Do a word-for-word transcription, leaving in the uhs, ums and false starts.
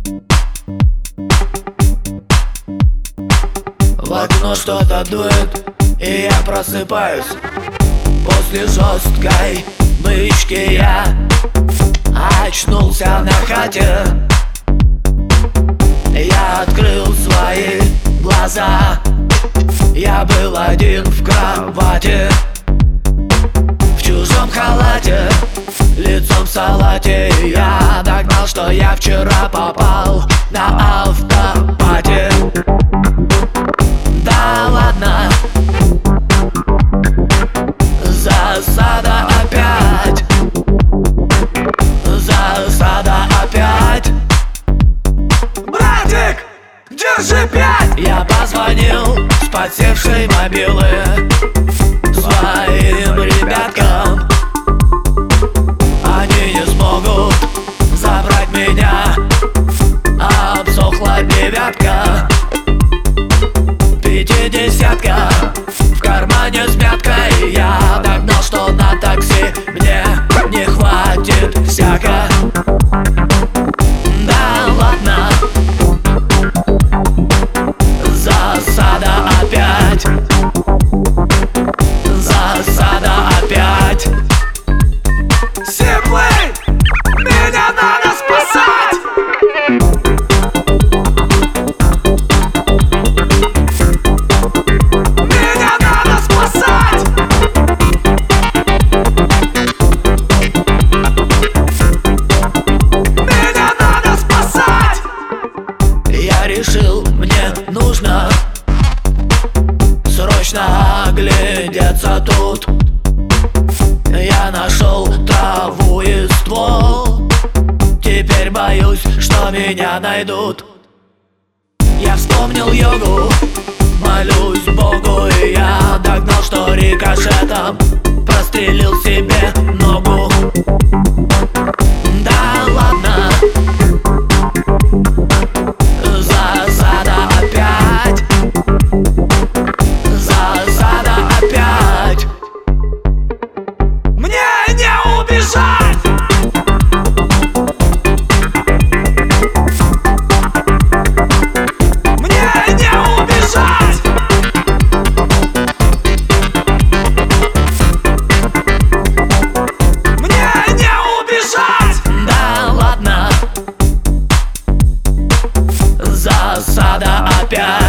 В окно что-то дует, и я просыпаюсь. После жесткой бычки я очнулся на хате. Я открыл свои глаза. Я был один в кровати, в чужом халате, лицом в салате. Я догнал, что я вчера попал на автопате. Да ладно, засада опять, засада опять. Братик, держи пять! Я позвонил с подсевшей мобилы своим ребяткам. Они не смогут забрать меня, обсохла девятка. Пятидесятка в кармане с мяткой. Я догнал, что на такси мне не хватит всяко. Да ладно, засада опять, засада опять. Симплей, меня надо спасать! Меня надо спасать! Меня надо спасать! Я решил, мне нужно срочно оглядеться тут. Я нашел траву и ствол. Теперь боюсь, что меня найдут. Я вспомнил йогу, молюсь Богу. И я догнал, что рикошетом прострелил себе ногу. Да ладно, засада опять, засада опять. Мне не убежать! Мне не убежать! Мне не убежать! Да ладно, засада опять.